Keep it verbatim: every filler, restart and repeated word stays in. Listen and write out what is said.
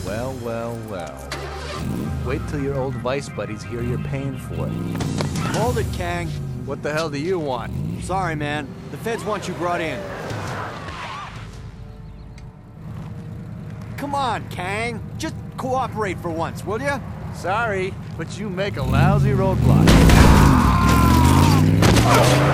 Well, well, well. Wait till your old vice buddies hear you're paying for it. Hold it, Kang. What the hell do you want? Sorry, man. The feds want you brought in. Come on, Kang. Just cooperate for once, will ya? Sorry, but you make a lousy roadblock.